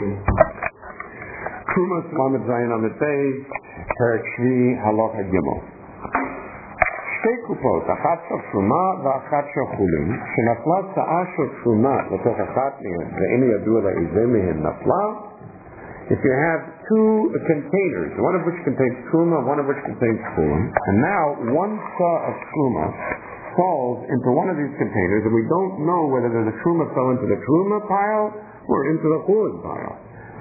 Trumas Lamed Zayin Amid Beis, Perek Shvi, Halacha Gimel. שתי קופות, אחת של תרומה ואחת של חולין, שנפלה צעה של תרומה לתוך אחת מהן, ואין ידוע לאיזה מהן נפלה. If you have two containers, one of which contains truma, one of which contains chulin, and now one saw of truma falls into one of these containers, and we don't know whether the truma fell into the truma pile or into the chulin pile.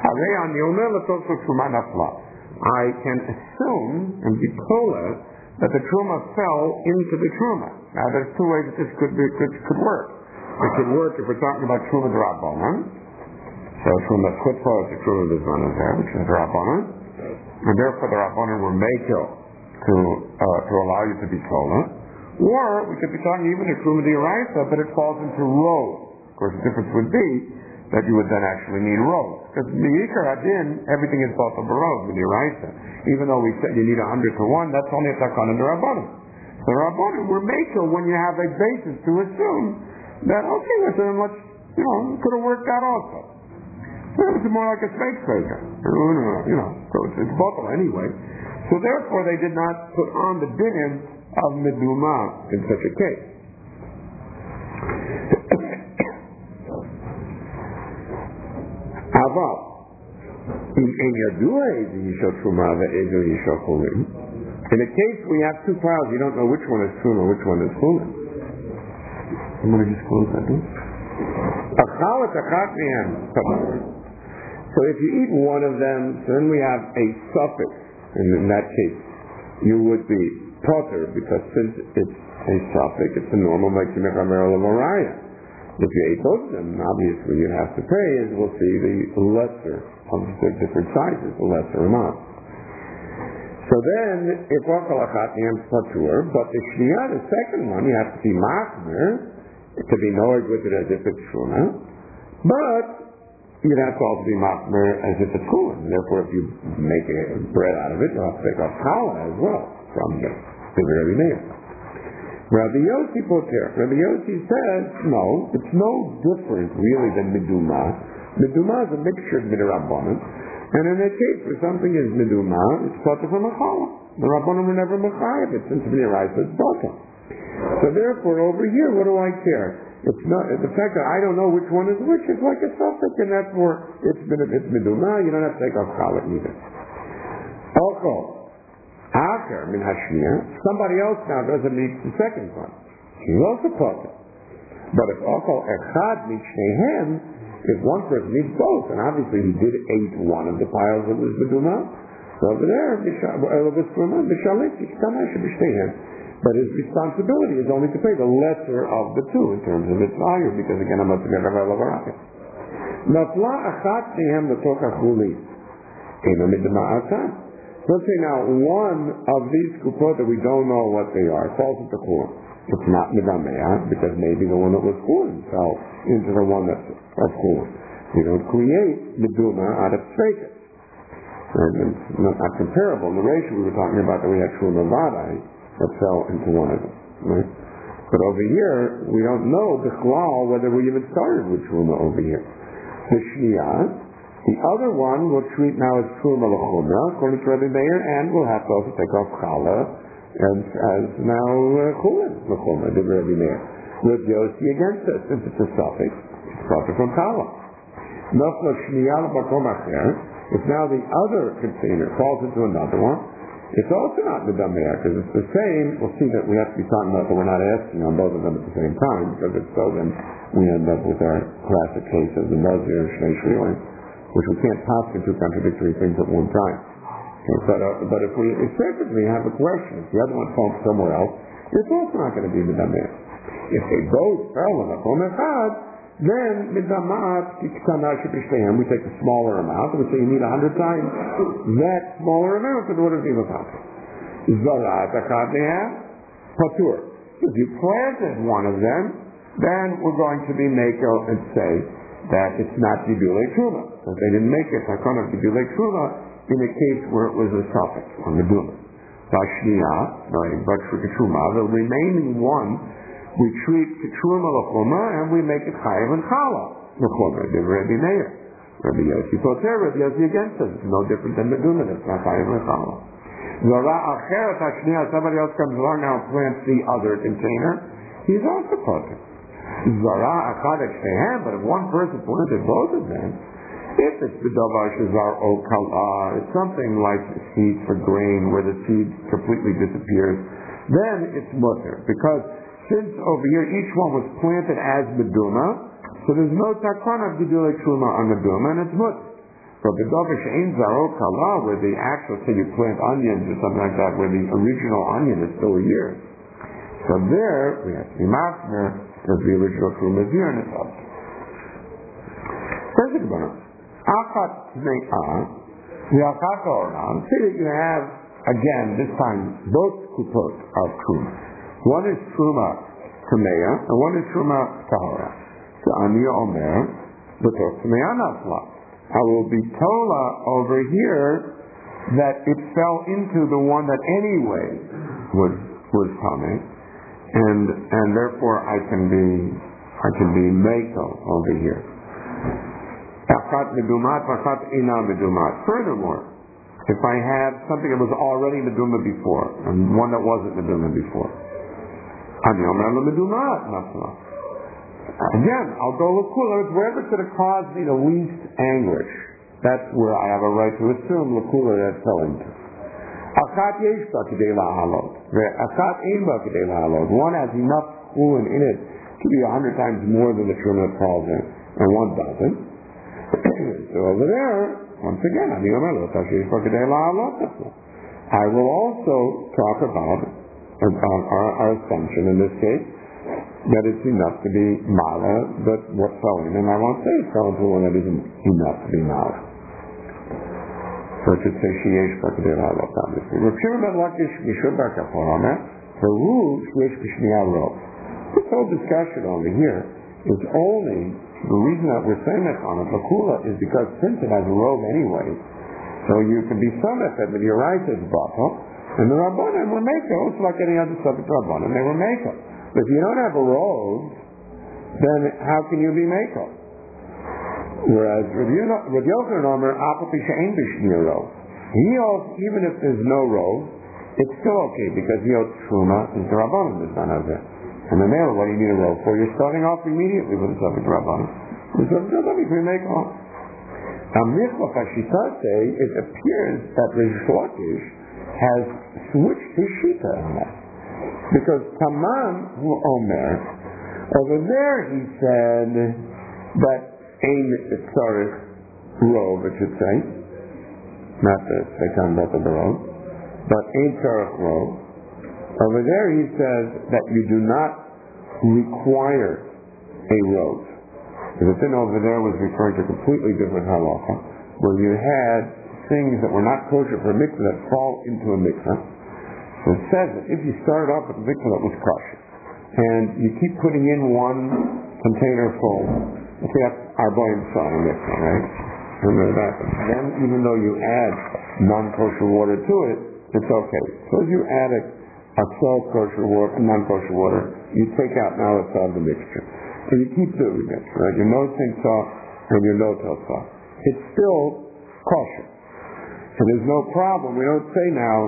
I can assume and be told that the truma fell into the truma. Now there's two ways that this could work. It could work if we're talking about truma d'Rabbanan. So truma chutza is the truma d'Zman there, which is d'Rabbanan, and therefore the Rabbanan were mekel to allow you to be tola. Or we could be talking even a truma d'Oraisa, but it falls into rows. Of course, the difference would be that you would then actually need rows. Because the Yikar Adin, everything is both of a row, with the Oraisa. Even though we said you need 100 to 1, that's only a takana de Rabbanan. The Rabbanan were mekel when you have a basis to assume that, okay, listen, could have worked out also. So it's more like a snake figure. So it's both anyway. So therefore they did not put on the din of meduma in such a case. Aval, in a case we have two piles, you don't know which one is truma, which one is chulin. I'm going to just close that door. So if you eat one of them, then we have a suffix, and in that case you would be potter, because since it's a suffix, it's a normal Mariah. If you ate both of them, obviously you have to pay, as we'll see, the lesser of the different sizes, the lesser amount. So then, if patur, but the shnia, the second one, you have to be machmer, to be knowing with it as if it's truma, but you'd have to also be machmer as if it's chulin. Therefore, if you make bread out of it, you'll have to take off challah as well from the very meal. Rabbi Yossi poter. Rabbi Yossi says, no, it's no different really than meduma. Meduma is a mixture of midrabbanan, and in that case, if something is meduma, it's poter from a challah. The rabbanan were never mechayev it, since midraisa is poter. So therefore, over here, what do I care? It's not the fact that I don't know which one is which. It's like a suffix, and that's where it's meduma. You don't have to take off challah either. Also, somebody else now doesn't meet the second one. He's also potter. But if also echad meets shnehem, if one person needs both, and obviously he did eat one of the piles of his meduma, so over there, but his responsibility is only to pay the lesser of the two in terms of its value, because again, I'm not going to have a baraka. Nafla achat nehem l'toch achuli, eno meduma atam. Let's say now one of these kupot that we don't know what they are falls into chulin. It's not medamea because maybe the one that was chulin fell into the one that's of chulin. We don't create meduma out of tzvekes. It's not comparable. In the ratio we were talking about that we had truma vadai that fell into one of them. Right? But over here we don't know bichlal whether we even started with truma over here. The shnia. The other one we'll treat now as truma l'chumra, according to Rabbi Meir, and we'll have to also take off challah as now chulin l'chumra, did Rabbi Meir. With Yossi against it, since it's a suffix, it's proper from challah. Nafla shniya l'bakom acher, if now the other container falls into another one, it's also not medamea, because it's the same. We'll see that we have to be talking about that we're not asking on both of them at the same time, because if so, then we end up with our classic cases, the nazir and shnei shrilim, which we can't pass into contradictory things at one time. But if we effectively have a question, if the other one falls somewhere else, it's also not going to be medameh. If they both fell on a makom echad, then midamat kiktana shebishteihem, we take the smaller amount, and we say you need 100 times that smaller amount in order to be mechaper. Zarat echad nehem patur. If you planted one of them, then we're going to be mekel and say that it's not dibulei truma. So they didn't make it takana dibulei truma in a case where it was a suffix on the meduma. But for the truma, the remaining one we treat the truma l'chuma and we make it chayav and challah l'chuma. The Rebbe Meir. Rabbi Yossi Poter, Rabbi Yossi against it. It's no different than Meduna. That's not Chayiv Mechala. Zara Acheret Hashniya, somebody else comes along now and plants the other container, he's also Poter. Zara Achad Shehem, but if one person planted both of them, if it's the Davar Shazar O Kala, it's something like seed for grain where the seed completely disappears, then it's mutter. Because since over here each one was planted as Meduma, so there's no takana of Gedulei Truma on Meduma, and it's mutter. But the Davar She'ein Zar O Kala, where the actual, say you plant onions or something like that, where the original onion is still a year, so there we have to be masmer, because the original Truma is here and it's up. Says the Gemara, Achat Me'ah, the Achat Oram, say that you have, again, this time, both kupot of Truma. One is Truma Tameya, and one is Truma Tahora. So Ani Omer, B'tos Tameya Nafla. I will be Tola over here that it fell into the one that anyway was Tame, and therefore I can be Meiko over here. Furthermore, if I have something that was already Meduma before, and one that wasn't Meduma before, again, I'll go Lakula, wherever it's going to cause me the least anguish. That's where I have a right to assume Lakula that fell into. One has enough coolant in it to be 100 times more than the Truma falls in, and one doesn't. So over there, once again, I will also talk about our assumption in this case that it's enough to be mala, but what fell in, and I won't say it fell into one that isn't enough to be mala. So it should say sheyesh b'kedei la'alot, obviously. Rav Shimon ben Lakish mishur bar kaporamer, the rule sheyesh b'shniya rov. This whole discussion over here is only the reason that we're saying that on a Lakula is because since it has a robe anyway, so you can be summit that with your right is Batal, and the Rabbanan were Meiko. It's like any other subject Rabbanan, they were Meiko. But if you don't have a robe, then how can you be Meiko? Whereas Rav Yochanan Omer, Apapi She'ein b'shniya rov. He holds, even if there's no robe, it's still okay, because he holds Truma is the Rabbanan, there's none of it. And then there, what do you need a robe for? You're starting off immediately with a subject Rabbanan. The subject Rabbanan can make off. Now, Michla Fashita say, it appears that Rish Lakish has switched his Shita on that. Because Taman Omer, over there he said that Ein Tzarech robe, it should say, not the Seitan Bata the robe, but Ein Tzarech robe. Over there he says that you do not require a robe. The thing over there was referring to a completely different halacha, where you had things that were not kosher for a mikveh that fall into a mikveh. So it says that if you started off with a mikveh that was kosher, and you keep putting in one container full, let's say that's our boy's son, a mikveh, right? Remember that? Then even though you add non-kosher water to it, it's okay. So if you add a salt kosher water, non-kosher water, you take out now it's all the mixture. So you keep doing it, right? Your no-sink sauce and your no-till sauce. It's still kosher. So there's no problem. We don't say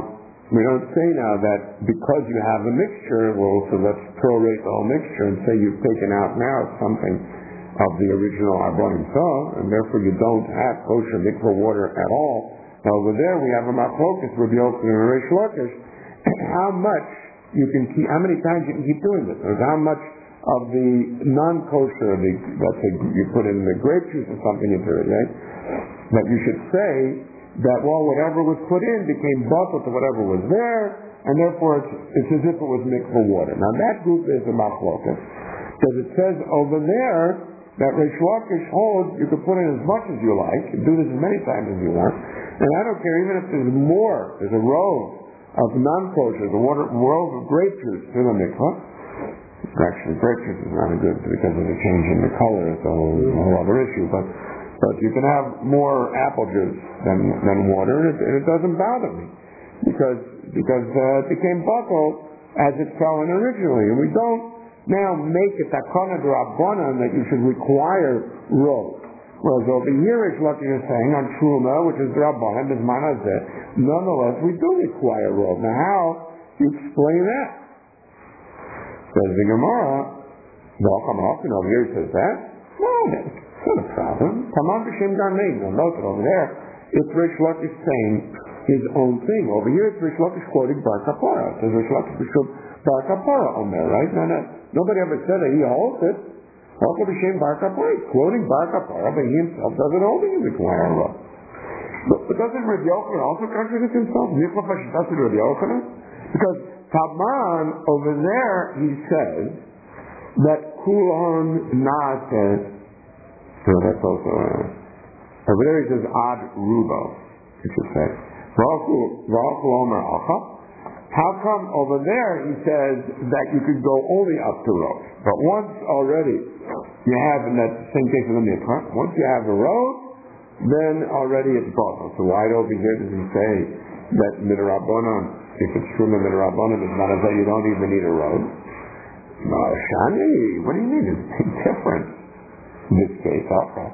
now that because you have a mixture, well, so let's prorate the whole mixture and say you've taken out now something of the original Arbonim Sauce, and therefore you don't have kosher mikvah water at all. Now over there we have a machlokas, Rabbi Yochanan and Rish Lakish, how much you can keep, how many times you can keep doing this, or how much of the non-kosher, let's say you put in the grape juice or something into it, right? That you should say that, well, whatever was put in became buffet to whatever was there, and therefore it's as if it was mikvah water. Now that group is a machlokas, because it says over there that Rish Lakish holds you can put in as much as you like, you can do this as many times as you want, and I don't care even if there's more, there's a row of non-kosher, the row of grape juice in the mikvah. Actually, grape juice is not good because of the change in the color, it's a whole other issue, but you can have more apple juice than water, and it doesn't bother me, because it became buckled as it fell in originally, and we don't now make it takana d'rabbanan that you should require robe. Whereas over here, Rish Lakish is saying on Truma, which is Rabbanan, is Manazeh, nonetheless, we do require rov. Now, how do you explain that? Says the Gemara, welcome up, and over here he says that. No, it's not a problem. Taman b'shem garmein. You'll note that over there, it's Rish Lakish saying his own thing. Over here, it's Rish Lakish quoting Bar Kapara. It says Rish Lakish b'shum Bar Kapara on there, right? No, nobody ever said that he holds it. Welcome b'shem Bar Kapara. He's quoting Bar Kapara, but he himself doesn't hold it in the Gemara. But doesn't Rabbi Yochanan also contradict himself? Rabbi Yochanan? Because Taman, over there, he says that Kulon Na'aseh, so that's also, over there he says Ad Rubo, you should say. V'achul Omer Alcha. How come over there he says that you could go only up to road? But once already you have, in that same case of the mikvah, once you have a road, then already it's gone. So why over here does he say that midrabanan, if it's true midrabanan, it's not as though you don't even need a road? No, Shani, what do you mean? It's different. In this case,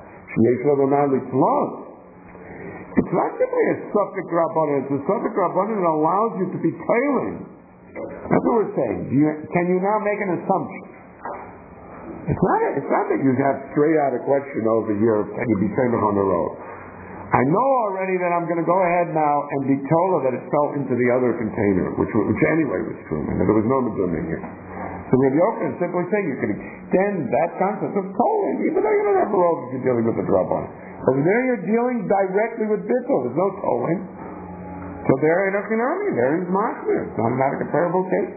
it's not simply a suffix rabbanan, it's a suffix rabbanan that allows you to be tailing. That's what we're saying. Can you now make an assumption? It's not that you have straight out a question over here, can you be tailing on the road? I know already that I'm going to go ahead now and be told that it fell into the other container, which anyway was true, and there was no medumah here. So Rabbi Yochanan is simply saying you can extend that concept of tolling, even though you don't have a road if you're dealing with the draban. Over there you're dealing directly with bittul. There's no tolling. So there in Achinami, there is machmir. It's not a comparable case.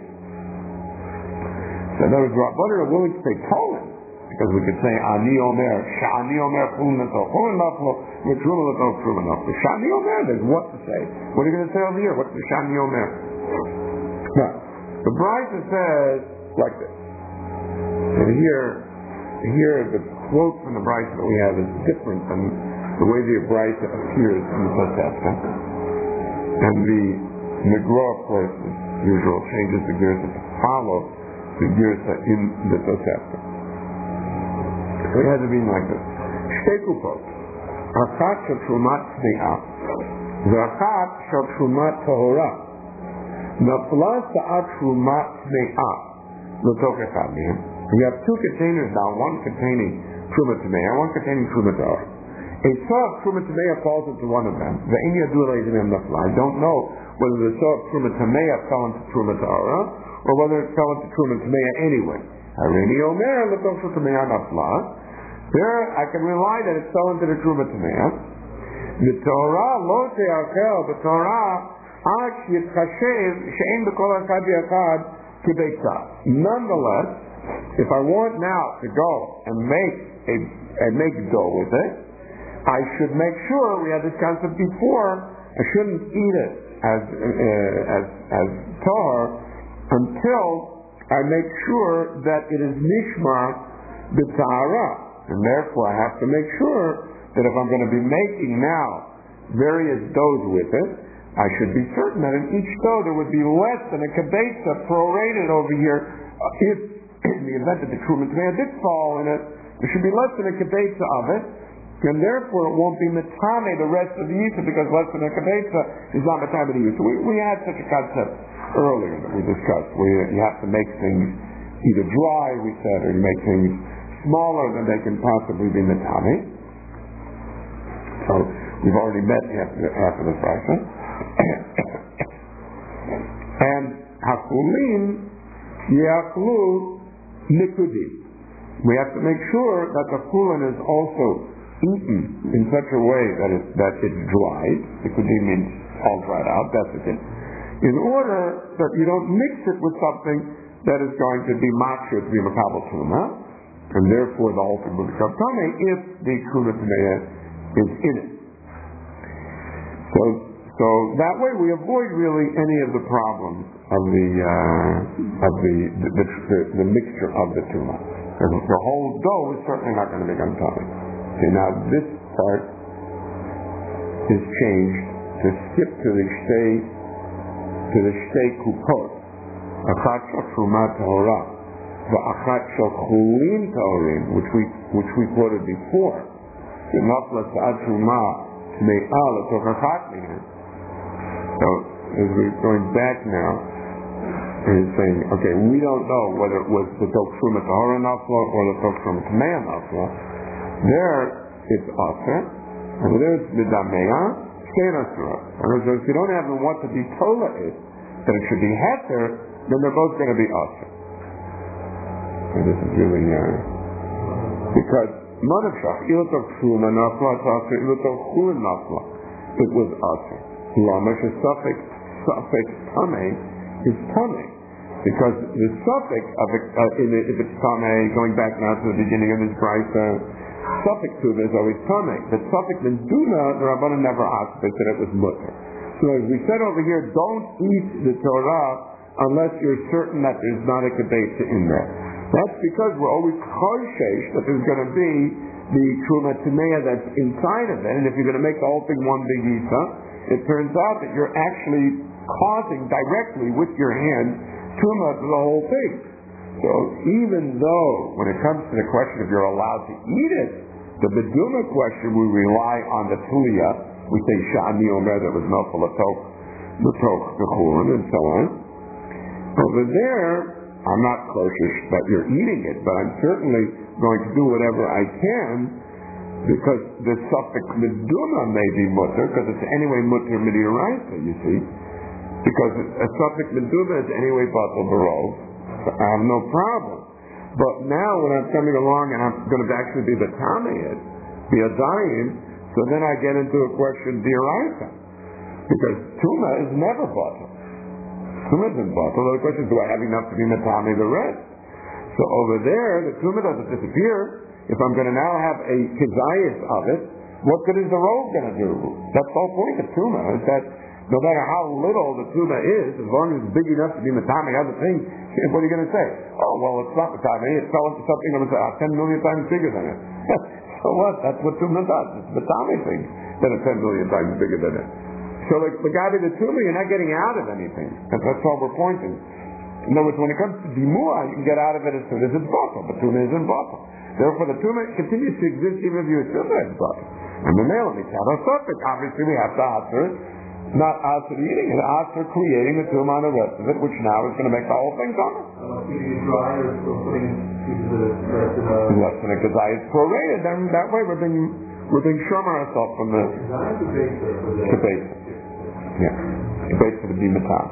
So there was drabanan are willing to say tolling, because we could say ani omer, shani omer chulun naflo, chulun naflo, v'truma naflo, truma naflo. Shani omer, there's what to say. What are you going to say over here? What's the shani omer? Now, the Brisa says like this. So here the quote from the Brisa that we have is different than the way the Brisa appears in the Tosefta. And the Negra, of course, as usual, changes the gears to follow the gears in the Tosefta. So it has to be like this. Shtei kupot. Achat shel trumat tme'ah. V'achat shel trumat tahora. Nafla sa'at trumat tme'ah. We have two containers now, one containing Truma Tameya, one containing Truma Tahora. A saw of Truma Tameya falls into one of them. I don't know whether the saw of Truma Tameya fell into Truma Tahora or whether it fell into Truma Tameya anyway. There I can rely that it fell into the Truma Tameya. The Torah, lo te'arkel, the Torah, ad yitzchashev, she'en b'kol achad v'achad, nonetheless, if I want now to go and make dough with it, I should make sure, we had this concept before, I shouldn't eat it as tahor until I make sure that it is nishma b'tahara, and therefore I have to make sure that if I'm going to be making now various doughs with it, I should be certain that in each dough there would be less than a kibetza prorated over here. If in the event that the truma tameya did fall in it, there should be less than a kibetza of it, and therefore it won't be metame the rest of the yisa, because less than a kibetza is not metame the yisa. We had such a concept earlier that we discussed, where you have to make things either dry, we said, or you make things smaller than they can possibly be metame. So we've already met after the process. And hakulim yachlu nikudim. We have to make sure that the chulin is also eaten in such a way that it's dried. Nikudim means all dried out. That's it. In order that you don't mix it with something that is going to be makshir to be makabel truma, and therefore the whole thing will become tummy if the truma tameya is in it. So that way we avoid really any of the problems of the mixture of the tuma. Because the whole dough is certainly not going to become tummy. Okay, now this part is changed to skip to the shtei kupot. Achat shel truma tahora, v'achat shel chulin tahorim, which we quoted before. Nafla Sa'ad Truma Tme'a L'toch Achat Mehem. So, as we're going back now, he's saying, okay, we don't know whether it was the Tok Truma Tahora Nafla or the Tok Truma Tme'a Nafla. There, it's Aser. Over there, it's B'dameya, Shein Asura. So if you don't have what to be Tola is, that it should be Heter, then they're both going to be Aser. And this is really, because Manavshach, Ilotok Truma Nafla, Aser, Ilotok Chulin Nafla, it was Aser. Lamash, a suffix Tameh, is Tameh. Because the suffix of it, if it's Tameh, going back now to the beginning of this Brisa, suffix Tuva is always Tameh. The suffix Menduna, the Rabbanan never asked, they said it was Mutter. So as we said over here, don't eat the Torah unless you're certain that there's not a Kedusha in there. That's because we're always choshesh that there's going to be the Truma Tameh that's inside of it, and if you're going to make the whole thing one big Isa, it turns out that you're actually causing directly with your hand Truma to the whole thing. So even though, when it comes to the question if you're allowed to eat it, the Beduma question, we rely on the Tulia. We say Sha'ani Omer, that was Nafal L'toch Nechulin, and so on. Over there, I'm not closest that you're eating it, but I'm certainly going to do whatever I can, because the suffix Meduma may be Mutter, because it's anyway Mutter Midiaraita, you see. Because a suffix Meduma is anyway Batal Barov. I have no problem. But now when I'm coming along and I'm going to actually be the Tameh, be a Dayan, so then I get into a question Diaraita. Because Tuma is never Batal. Tuma isn't Batal. The question is, do I have enough to be Matame the rest? So over there, the Tuma doesn't disappear. If I'm going to now have a Kizayas of it, what good is the robe going to do? That's the whole point of Tuma, is that no matter how little the Tuma is, as long as it's big enough to be Matame other things, what are you going to say? Oh, well, it's not Matame, it fell into something that was 10 million times bigger than it. So what? That's what Tuma does. It's Matame thing that is 10 million times bigger than it. So the guy with the Tuma, you're not getting out of anything. That's all we're pointing. In other words, when it comes to Dimua, you can get out of it as soon as it's bottle, but Tuma isn't bottle. Therefore, the Tuma continues to exist even if you assume that it's bottle. And the male, we have a suffix. Obviously, we have to answer it. Not answer eating it, answer creating the Tuma and the rest of it, which now is going to make the whole thing come. Less than it, because it's prorated. Then that way we're being shomer ourselves from the base. Yeah. The base of the Bimatab.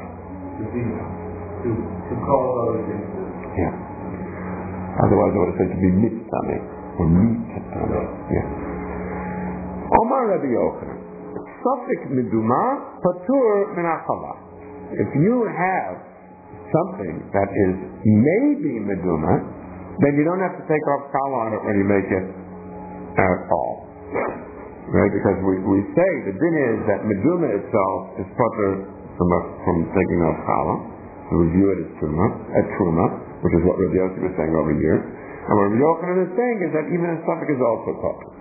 To call other things. Yeah. Otherwise I would have said to be mitzame or mitzame. Yeah. Omar Rabbi Yochanan. Suffix miduma patur min achala. If you have something that is maybe miduma, then you don't have to take off chala on it when you make it at all. Right? Because we say the din is that miduma itself is patur from taking off chala. So we view it as truma, which is what Rabbi Yossi was saying over here. And what Rabbi Yochanan is saying is that even a suffix is also patur.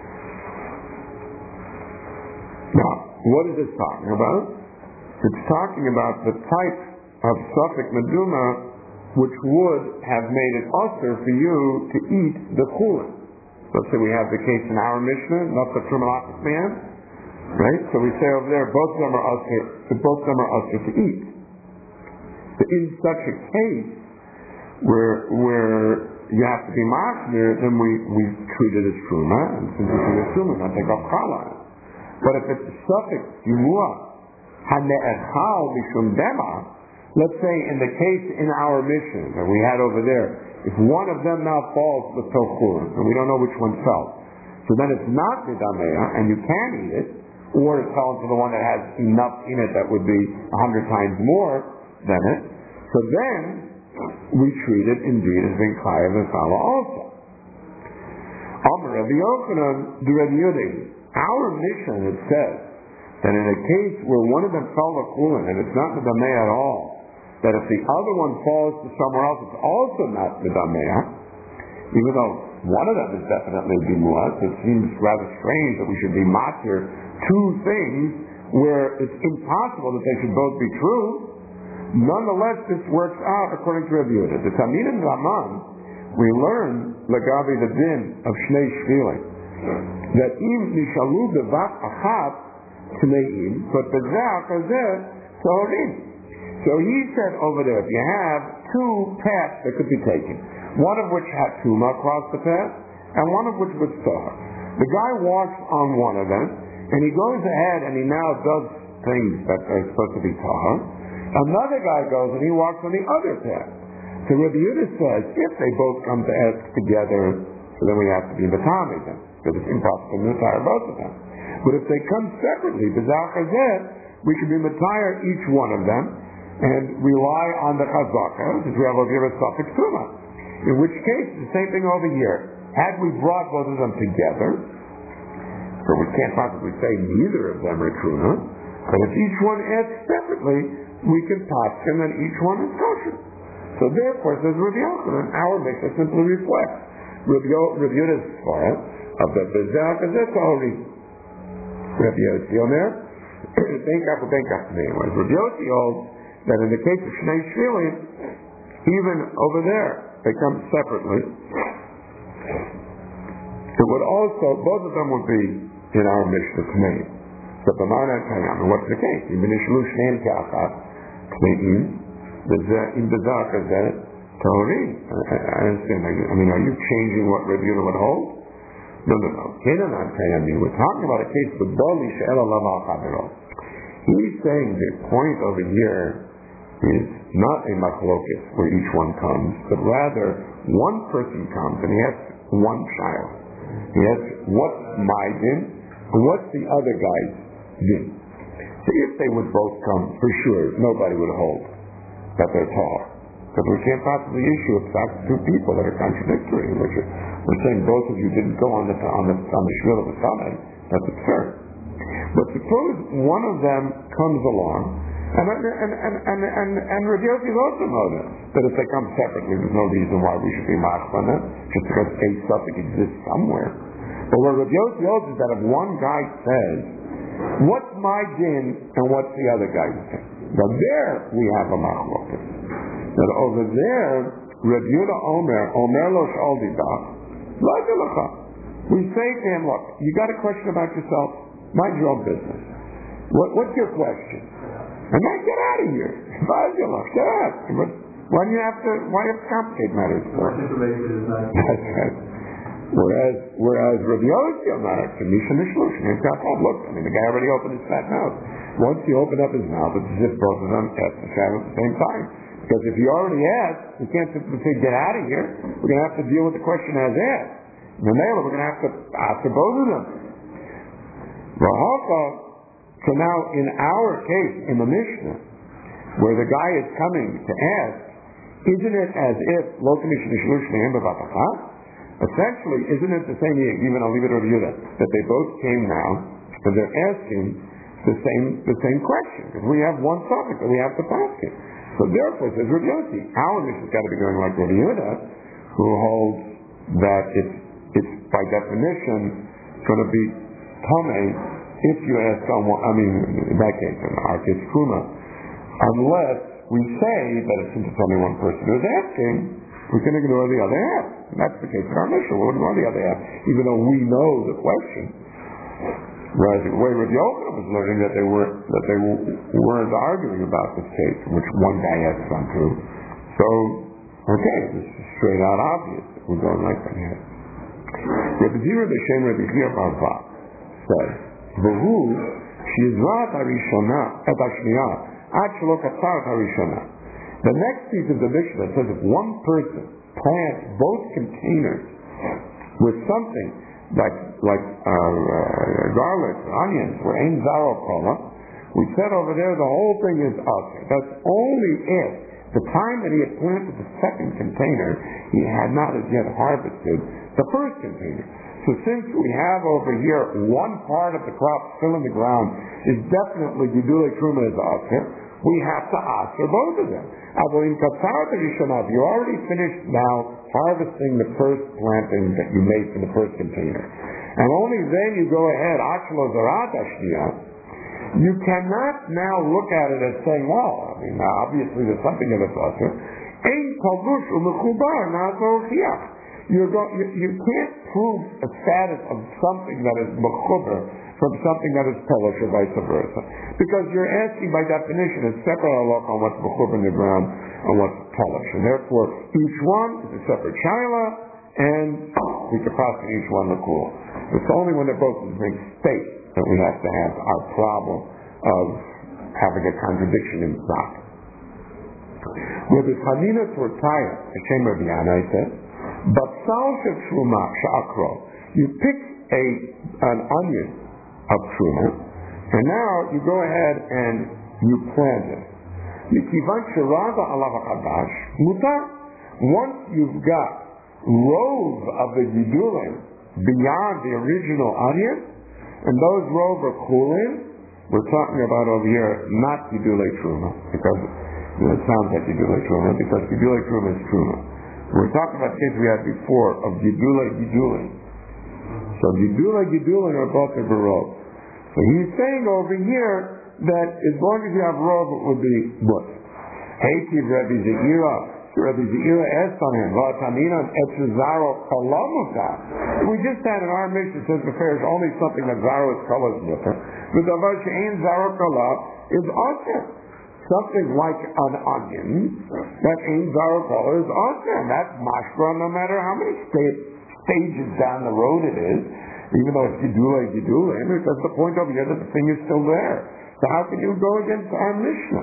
Now, what is this talking about? It's talking about the type of suffix meduma which would have made it usher for you to eat the chulin. Let's say we have the case in our Mishnah, not the Trumalachas man, right? So we say over there, both of them are usher to eat. But in such a case where you have to be machmir, then we treat it as truma, and since it's a truma, not take off chala. But if it's a suffix yimua hane'echal mishum dema, let's say in the case in our mission that we had over there, if one of them now falls with tochur, and we don't know which one fell, so then it's not nidameya, and you can eat it, or it fell into the one that has enough in it that would be 100 times more than it. So then we treat it indeed as being chayav and chala also. Amar Rabbi Yochanan, the Rabbi Yudin. Our mission, it says that in a case where one of them fell to chulin and it's not medameh at all, that if the other one falls to somewhere else, it's also not medameh, even though one of them is definitely bimuah. So it seems rather strange that we should be matir two things where it's impossible that they should both be true. Nonetheless, this works out according to Rabbi Yehuda. The Tamid and Raman, we learn lagavi the din of shnei shvilim. that im nishalu bevat achat tmeim, but bezach hazeh torim. So he said over there, if you have two paths that could be taken, one of which had tuma across the path, and one of which was tahor. The guy walks on one of them, and he goes ahead and he now does things that are supposed to be tahor. Another guy goes and he walks on the other path. So Rabbi Yehuda says, if they both come to ask together, so then we have to be matami them, because it's impossible to retire both of them. But if they come separately, bezach hazeh, we can be matire each one of them, and rely on the chazaka, since we have over here a suffix tuma. In which case, the same thing over here. Had we brought both of them together, so we can't possibly say neither of them are truna, but if each one asks separately, we can paskin and each one is kosher. So therefore, says Rabbi Yochanan, our Mishnah simply reflects Rabbi Yehuda's svara of the bezach hazeh torim. Rabbi Yossi Omer, benkach ubenkach tmeim. Whereas Rabbi Yossi holds that in the case of Shnei Shvilim, even over there, they come separately. It would also, both of them would be in our Mishnah Tmeim. So B'mana Kayam, and what's the case? Even Ishlu Shneim Ka'achat Tmeim, in Bezach Hazeh Torim. I understand. I mean, are you changing what Rabbi Yehuda would hold? No. Kenanan Kayami. We're talking about a case with Boli She'el Alav Al Chavero. He's saying the point over here is not a machlokes where each one comes, but rather one person comes and he has one child. He has what's my din and what's the other guy's din. So if they would both come, for sure, nobody would hold that they're tall. Because we can't possibly issue a fact to two people that are contradictory. We're saying both of you didn't go on the shvil of the Sunday. That's absurd. But suppose one of them comes along, and Rabbi Yossi also knows that if they come separately, there's no reason why we should be machmana, just because a suffix exists somewhere. But what Rabbi Yossi holds is that if one guy says, what's my din and what's the other guy's din? Now there we have a machlokas. That over there, Rabbi Yehuda Omer lo sh'al dibach, lo yelacha. We say to him, look, you got a question about yourself? Mind your own business. What's your question? And then get out of here. Get out. Why do you have to complicate matters for? That's right. Whereas Rabbi Yossi Omer, Misha Mishlush, look, I mean, the guy already opened his fat mouth. Once he opened up his mouth, it's as if both of them asked the Shabbat at the same time. Because if he already asked, we can't simply say, get out of here. We're going to have to deal with the question as asked. In the mail, we're going to have to answer both of them. So now, in our case, in the Mishnah, where the guy is coming to ask, isn't it as if essentially, isn't it the same? Even I'll leave it over you that they both came now and they're asking the same question. Because we have one topic that we have to ask it. So therefore, says Rabbi Yossi, our Mishnah's got to be going like Rabbi Yehuda, who holds that it's by definition going to be tamei. If you ask someone, in that case, in our case, Truma, unless we say that since it's only one person who's asking, we can ignore the other half. And that's the case in our Mishnah. We'll ignore the other half, even though we know the question. Whereas the way Rabbi Yochanan was learning that they weren't arguing about this case, in which one guy asked on two. So, okay, this is straight out obvious. We're going like that here. Rabbi Zira B'Shem Rabbi Zira Barba says, V'hu shizrat harishona et hashniya ad shelo katzar harishona. The next piece of the Mishnah says if one person plants both containers with something like garlic, onions, or ein zaro kola, we said over there the whole thing is usher. That's only if the time that he had planted the second container, he had not as yet harvested the first container. So since we have over here one part of the crop still in the ground is definitely Gidulei Truma is usher, we have to usher both of them. You already finished now harvesting the first planting that you made for the first container. And only then you go ahead, you cannot now look at it as saying, well, obviously there's something in the usher. you can't prove a status of something that is mechuber from something that is polish or vice versa. Because you're asking by definition a separate halakha on what's mechuber in the ground and what's polish. And therefore, each one is a separate shaila, and we can pass each one the cool. It's only when they're both in the same state that we have to have our problem of having a contradiction in stock. With the Hanina Tortaya, the Shem Rabbi Yanai said, but salsa truma sha'akro, you pick an onion of truma, and now you go ahead and you plant it. Mikivan sheraga alav hachadash mutar. Once you've got rows of the gidulim beyond the original onion, and those rows are cooling, we're talking about over here not gidulei truma, because it sounds like gidulei truma, because gidulei truma is truma. We're talking about the case we had before of gidulei. So gidulei are both of rows. So he's saying over here that as long as you have rov, it would be what? Heitiv Rabbi Zeira. Rabbi Zeira asked on him, we just had in our mission says the fair is only something that Zaro is colored with her. But the Vashain Zaro Kala is also something like an onion that ain't Zaro Kala is also. And that's mashra no matter how many stages down the road it is, even though it's Gidulei, because the point over here that the thing is still there. So how can you go against our Mishnah?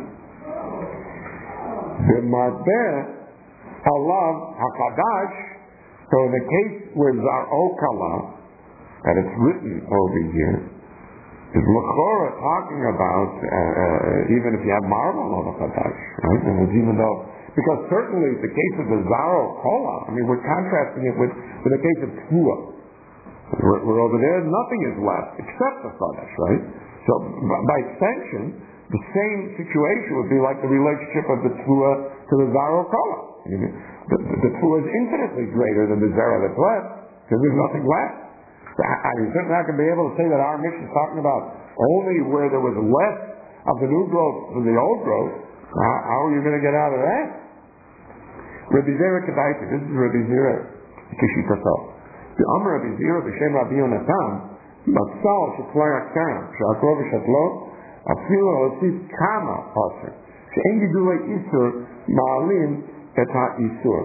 The Marbeh Alav HaKadash, so in the case where Zaro Kala, that it's written over here, is L'chora talking about, even if you have marble on the Kadash, right? And it's even though, because certainly the case of the Zaro Kala, I mean, we're contrasting it with the case of Tua. We're over there, nothing is left except the Kadash, right? So by extension, the same situation would be like the relationship of the Tua to the Zaro Kala. The Tua is infinitely greater than the Zara that's left, because there's nothing left. So I'm certainly not going to be able to say that our mission is talking about only where there was less of the new growth than the old growth. How are you going to get out of that? Rabbi Zera Kedaita, this is Rabbi Zera Kishikato. The Amr Rabbi Zera, the Shem Rabbi Yonatan, Matzal Shetlai Akam, She'akrov Shetlot, Afilo Osis Kama Osir, She'en Gidulei Isur, Ma'alim Et HaIsur.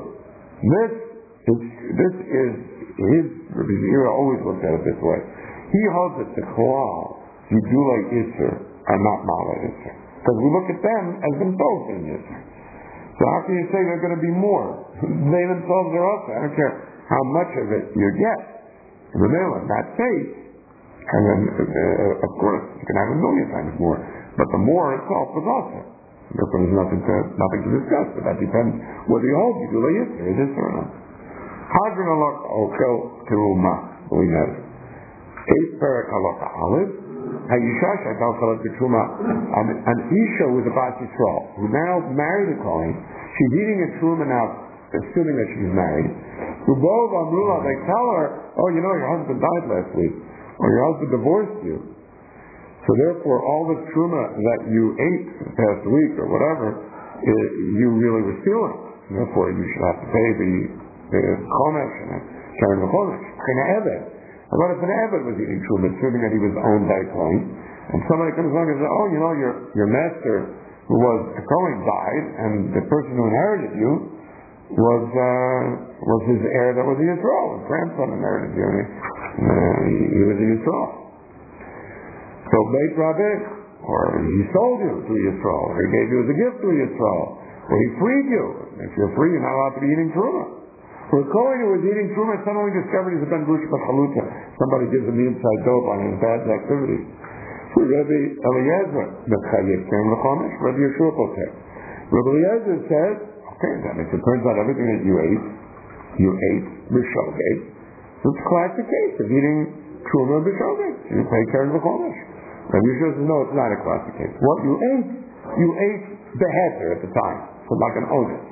This is his, Rabbi Zera always looked at it this way. He holds that the Klal, Gidulei Isur, are not Ma'ala Isur. Because we look at them as themselves in Isur. So how can you say they're going to be more? They themselves are also. I don't care how much of it you get. Remember, in that case, and then, of course, you can have 1,000,000 times more. But the more itself is also. Therefore, there's nothing to discuss. But that depends whether you hold Gidulei Isur, it is or not. Hadron Halakha Okel Teruma. We know. 8th Parak Halakha Aleph. Hayisha Shakal Chalak Teruma. An Isha with a Bas Yisrael who now married a Kohen. She's eating a Teruma now, assuming that she's married. Ubov Amrullah, they tell her, oh, you know, your husband died last week. Or your husband divorced you. So therefore, all the truma that you ate the past week or whatever, you really were stealing. Therefore, you should have to pay the chomesh and carry the chomesh. What if an Eved was eating truma, assuming that he was owned by a Kohen, and somebody comes along and says, oh, you know, your master who was a Kohen died, and the person who inherited you was his heir that was a Yisrael. His grandson inherited you. He was a Yisrael. So Beit Rabbi, or he sold you to Yisrael, or he gave you as a gift to Yisrael, or he freed you. If you're free, you're not allowed to be eating truma. For a Kohen who was eating truma, suddenly discovered he's a ben gush b'chaluta. Somebody gives him the inside dope on his bad activities. So Rabbi Eliezer, Mechayev came to Chomesh, Rabbi Yeshua Potek. Rabbi Eliezer says, okay, that makes it turns out everything that you ate b'shogeg. So it's a classic case of eating truma b'shogeg. You pay care of the Chomesh. Rabbi Yeshua says, no, it's not a classic case. What you ate the heter at the time, so like an owner.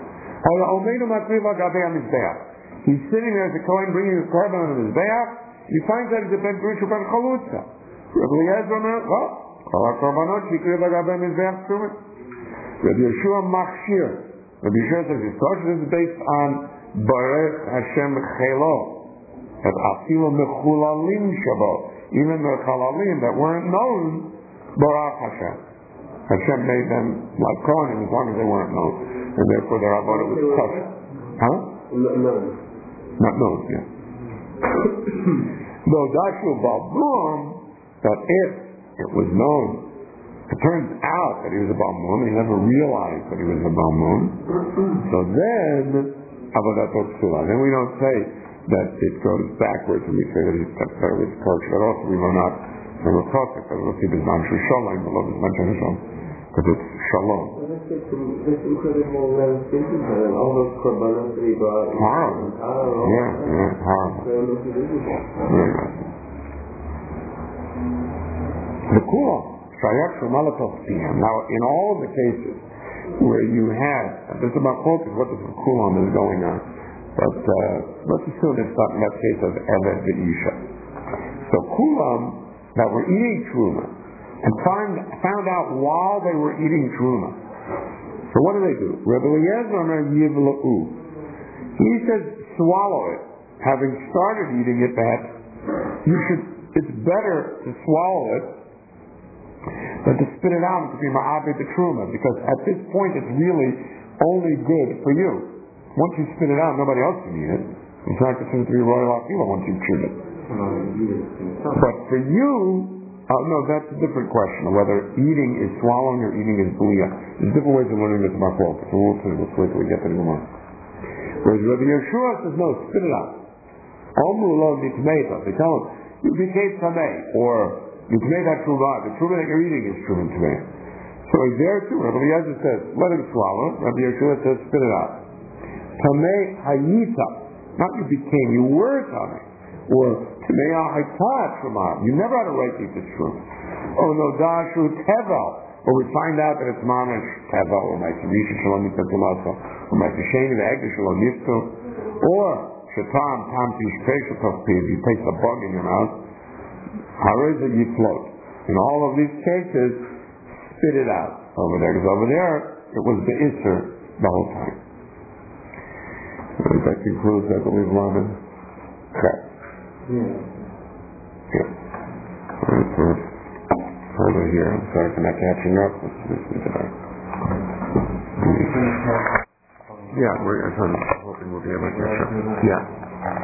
He's sitting there as a Kohen bringing his carbon on his Mizbeach. He finds that it's a ben gush ben chalutza. Rabbi Eliezer, well, all our korbanot shikri l'gabei Mizbeach truma. Rabbi Yeshua machshir. Rabbi Yeshua says his question is based on Barech Hashem Chelo, that Afilu Mechulalim Shabo, even the Chalalim that weren't known, Barach Hashem. Hashem made them like Kohanim as long as they weren't known, and therefore their avodah was tough. Huh? Not known, yeah. Though Dashu Balmum, that if it was known, it turns out that he was a Balmum, he never realized that he was a Balmum, so then Avodato Psula. Then we don't say that it goes backwards, and we say that it's kosher, but also we run out from a process, because we'll see this Namshu Shalom, the love is mentioned in Shalom, because it's Shalom. This incredible thinking, and all those korbanos that he brought. Horrible. Yeah, horrible. Very good. The Kulam, Shayak Shumalatov Siyam. Now, in all of the cases where you have, this is about focus, what the Kulam is going on, but let's assume it's not in that case of Eved V'Isha. So Kulam that were eating Truma, and found out while they were eating Truma. So what do? Rebbe Eliezer Yivla'u. He says, swallow it. Having started eating it, that it's better to swallow it than to spit it out and to be ma'abed the Truma, because at this point it's really only good for you. Once you spit it out, nobody else can eat it. It's not considered to be royal akila once you've chewed it. But for you, no, that's a different question, whether eating is swallowing or eating is b'liya. There's different ways of learning this about focus, so we'll wait till we get to the Gemara. Whereas Rabbi Yeshua says, no, spit it out. Omru lo nitmeita. They tell him, you became tamei, or you made that truma. The truma that you're eating is truma tamei. So he's there too. Rabbi Eliezer says, let him swallow. Rabbi Yeshua says, spit it out. Tamei hayita. Not you became, you were tamei. Or tamei haytat truma. You never had a right to eat this truma. Oh no, dashu tevel. Or we find out that it's mamish tevel, or my tzvisha shalom yitzatulasa, or my tisheni ve'egdi shalom yitzu, or shatam tam tishpeshatov piv, you taste a bug in your mouth, hareza you float. In all of these cases, spit it out over there, because over there, it was the isser the whole time. That concludes, I believe, Laman. Okay. Yeah. Further here, I'm sorry for not catching up. Yeah, I'm hoping we'll be able to catch up. Yeah.